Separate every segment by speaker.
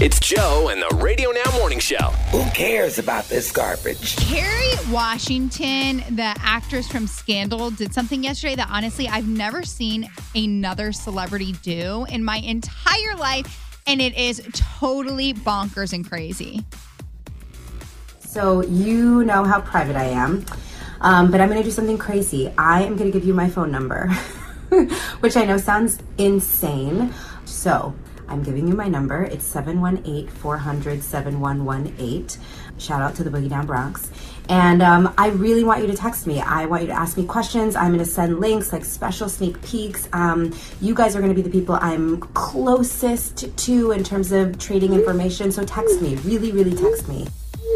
Speaker 1: It's Joe and the Radio Now Morning Show.
Speaker 2: Who cares about this garbage?
Speaker 3: Kerry Washington, the actress from Scandal, did something yesterday that honestly I've never seen another celebrity do in my entire life, and it is totally bonkers and crazy.
Speaker 4: So you know how private I am, but I'm going to do something crazy. I am going to give you my phone number, which I know sounds insane. So I'm giving you my number. It's 718-400-7118. Shout out to the Boogie Down Bronx. And I really want you to text me. I want you to ask me questions. I'm going to send links, like special sneak peeks. You guys are going to be the people I'm closest to in terms of trading information. So text me. Really, really text me.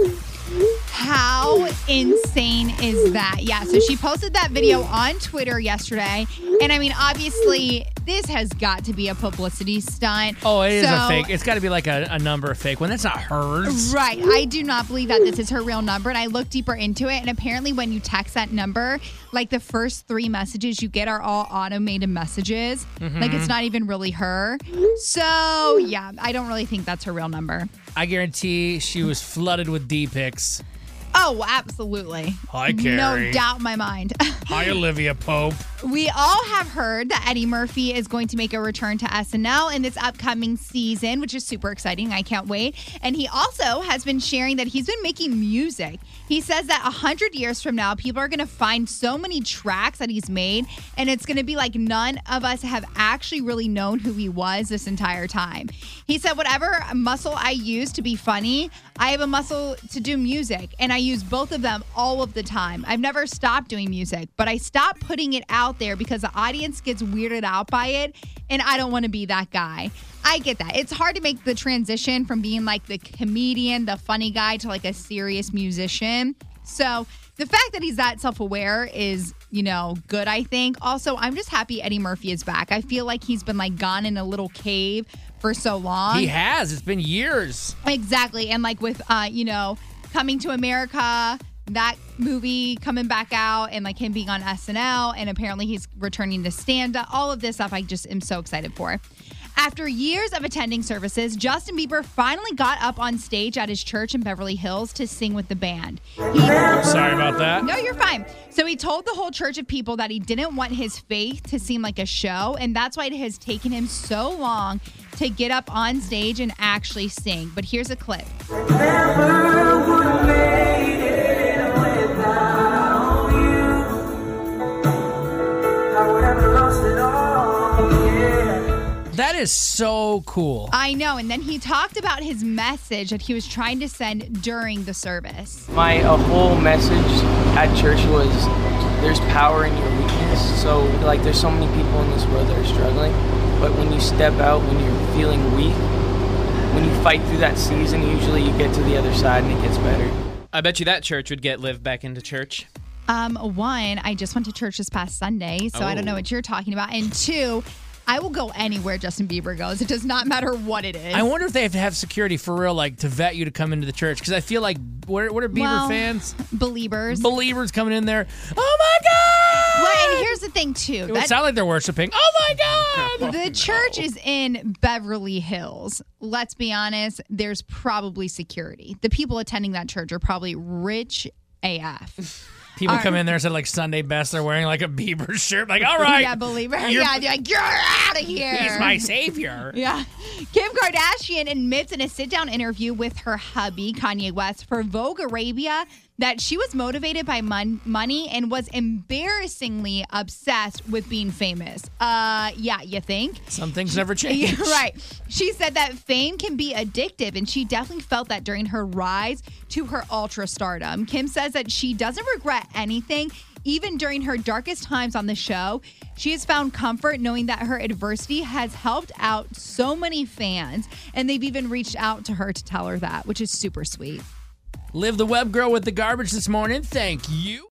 Speaker 3: How insane is that? Yeah, so she posted that video on Twitter yesterday. And I mean, obviously, this has got to be a publicity stunt.
Speaker 5: Oh, it is a fake. It's got to be like a number fake one. That's not hers.
Speaker 3: Right. I do not believe that this is her real number. And I looked deeper into it. And apparently when you text that number, like the first 3 messages you get are all automated messages.
Speaker 5: Mm-hmm.
Speaker 3: Like it's not even really her. So, yeah, I don't really think that's her real number.
Speaker 5: I guarantee she was flooded with D-pics.
Speaker 3: Oh, absolutely.
Speaker 5: Hi, Kerry.
Speaker 3: No doubt in my mind.
Speaker 5: Hi, Olivia Pope.
Speaker 3: We all have heard that Eddie Murphy is going to make a return to SNL in this upcoming season, which is super exciting. I can't wait. And he also has been sharing that he's been making music. He says that 100 years from now, people are going to find so many tracks that he's made, and it's going to be like none of us have actually really known who he was this entire time. He said, whatever muscle I use to be funny, I have a muscle to do music, and I use both of them all of the time. I've never stopped doing music, but I stopped putting it out there because the audience gets weirded out by it, and I don't want to be that guy. I get that. It's hard to make the transition from being like the comedian, the funny guy, to like a serious musician. So the fact that he's that self-aware is, good, I think. Also, I'm just happy Eddie Murphy is back. I feel like he's been like gone in a little cave for so long.
Speaker 5: He has. It's been years.
Speaker 3: Exactly. And like with, Coming to America, that movie coming back out, and like him being on SNL, and apparently he's returning to stand-up. All of this stuff I just am so excited for. After years of attending services, Justin Bieber finally got up on stage at his church in Beverly Hills to sing with the band.
Speaker 5: Sorry about that.
Speaker 3: No, you're fine. So he told the whole church of people that he didn't want his faith to seem like a show, and that's why it has taken him so long to get up on stage and actually sing. But here's a clip.
Speaker 6: Never would have made it without you. I would have lost it all, yeah.
Speaker 5: That is so cool.
Speaker 3: I know. And then he talked about his message that he was trying to send during the service.
Speaker 7: My whole message at church was there's power in your weakness. So, like, there's so many people in this world that are struggling. But when you step out, when you're feeling weak, when you fight through that season, usually you get to the other side and it gets better.
Speaker 8: I bet you that church would get Liv back into church.
Speaker 3: One, I just went to church this past Sunday, so I don't know what you're talking about. And two, I will go anywhere Justin Bieber goes. It does not matter what it is.
Speaker 5: I wonder if they have to have security for real, like to vet you to come into the church. Because I feel like, what are Bieber fans?
Speaker 3: Believers.
Speaker 5: Believers coming in there. Oh my God!
Speaker 3: Well, and here's the thing, too.
Speaker 5: It would sound like they're worshiping. Oh my God!
Speaker 3: The church is in Beverly Hills. Let's be honest, there's probably security. The people attending that church are probably rich AF.
Speaker 5: People come in there and said, like, Sunday best. They're wearing, like, a Bieber shirt. Like, all right.
Speaker 3: Yeah, Believer. Yeah, they're like, you're out of here.
Speaker 5: He's my savior.
Speaker 3: Yeah. Kim Kardashian admits in a sit-down interview with her hubby, Kanye West, for Vogue Arabia, that she was motivated by money and was embarrassingly obsessed with being famous. Yeah, you think?
Speaker 5: Some things never change.
Speaker 3: Right. She said that fame can be addictive, and she definitely felt that during her rise to her ultra stardom. Kim says that she doesn't regret anything. Even during her darkest times on the show, she has found comfort knowing that her adversity has helped out so many fans, and they've even reached out to her to tell her that, which is super sweet.
Speaker 5: Live the web girl with the garbage this morning. Thank you.